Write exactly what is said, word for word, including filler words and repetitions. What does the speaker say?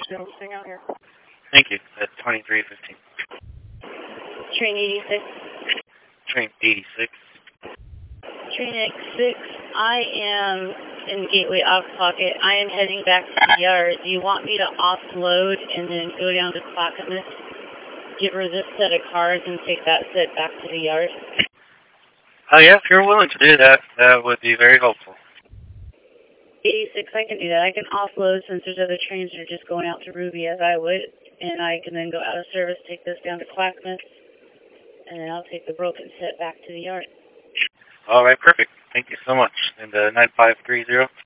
Still staying out here. Thank you. At twenty-three fifteen. Train eighty-six. Train eighty-six. Train eighty-six. I am in Gateway off pocket. I am heading back to the yard. Do you want me to offload and then go down to Clackamas, give her this set of cars, and take that set back to the yard? Oh, uh, yeah, if you're willing to do that, that would be very helpful. eighty-six, I can do that. I can offload since there's other trains that are just going out to Ruby as I would, and I can then go out of service, take this down to Clackamas, and then I'll take the broken set back to the yard. All right, perfect. Thank you so much. And uh, nine five three zero?